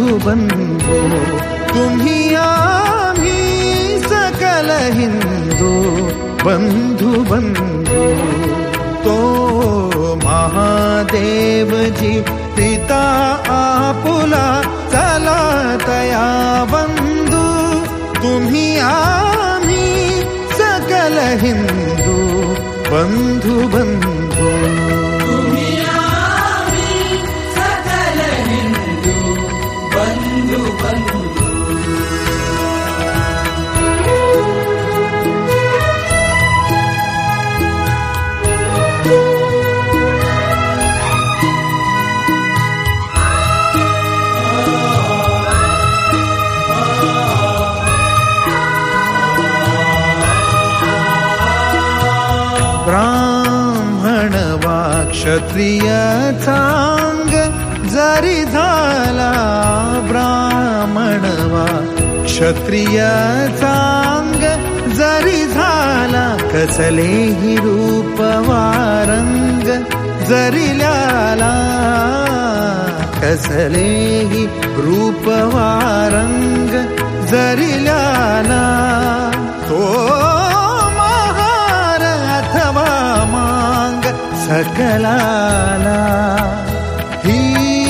बंधू तुम्ही आम्ही सकल हिंदू बंधू बंधू तो महादेवजी पिता आपुला चला तया बंधू तुम्ही आम्ही सकल हिंदू बंधू बंधू तुम्ही आम्ही सकल हिंदू बंधू बंधू ब्राह्मण वा क्षत्रिय चांग जरी झाला ब्राह्मण वा क्षत्रिय चांग जरी झाला कसलेही रूप वा रंग जरी ल्याला कसलेही रूप वा रंग जरी ल्याला तो सकलाला ही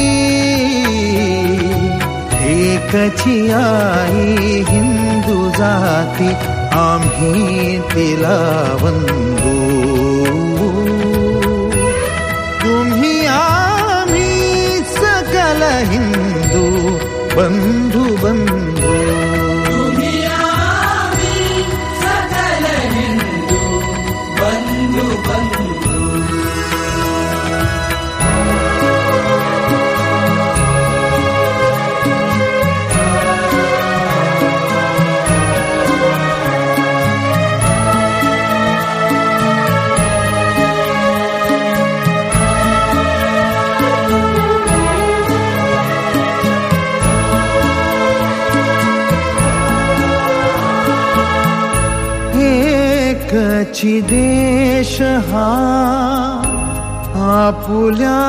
एकची आई हिंदू जाती आम्ही तिला वंदू तुम्ही आम्ही सकल हिंदू बंधू बंधू तुम्ही आम्ही सकल हिंदू बंधू बंधू एकची देश हा आपुल्या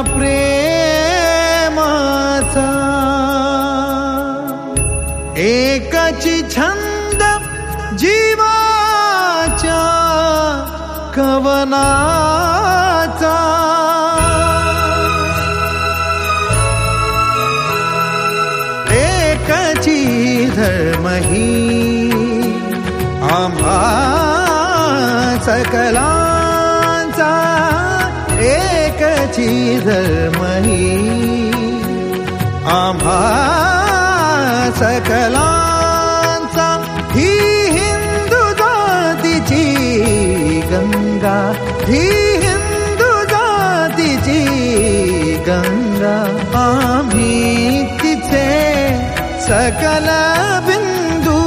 प्रेमाचा एकची छंद जीवाच्या कवनाचा एकची धर्म ही आम्हा सकलांचा एकची धर्म ही आम्हा सकलांचा ही हिंदू जातीची गंगा ही हिंदू जातीची गंगा आम्ही तिचे सकल बिंदू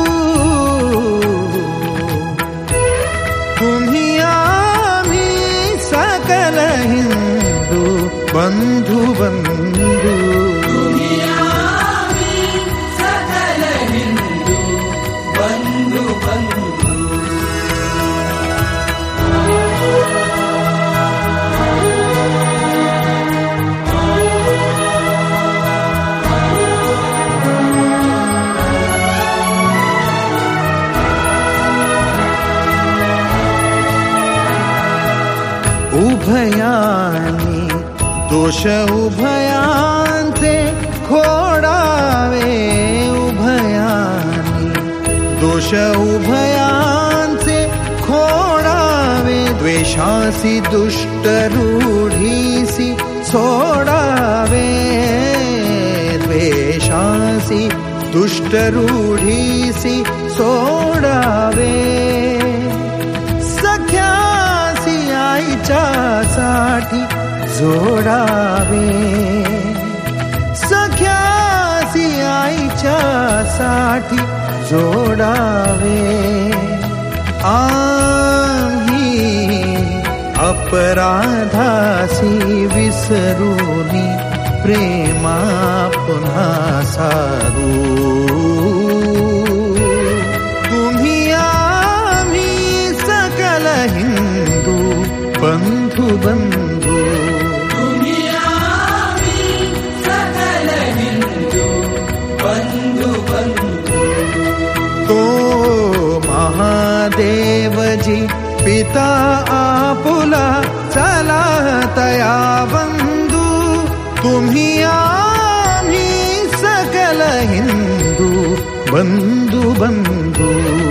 तुम्ही आम्ही सकल हिंदू बंधू बंधू तुम्ही आम्ही सकल हिंदू बंधू बंधू उभयानी दोष उभयांचे खोडावे उभयानी दोष उभयांचे खोडावे द्वेषासी दुष्ट रूढीसी सोडावे द्वेषासी दुष्ट रूढीसी सोडावे सख्यासी आईच्या साठी जोडावे सख्यासी आईच्या साठी जोडावे आम्ही अपराधासी विसरूनी प्रेमा पुन्हा सारू तुम्ही आम्ही सकल हिंदू बंधू बंधू तुम्ही आम्ही सकल हिंदू हिंदू बंधू बंधू